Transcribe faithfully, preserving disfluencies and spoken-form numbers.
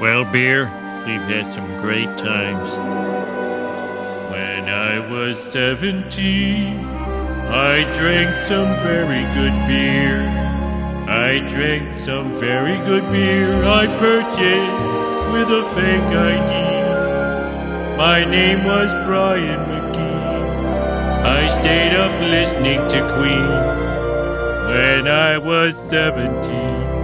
Well, beer, we've had some great times. When I was seventeen, I drank some very good beer. I drank some very good beer I purchased with a fake I D. My name was Brian McGee. I stayed up listening to Queen when I was seventeen.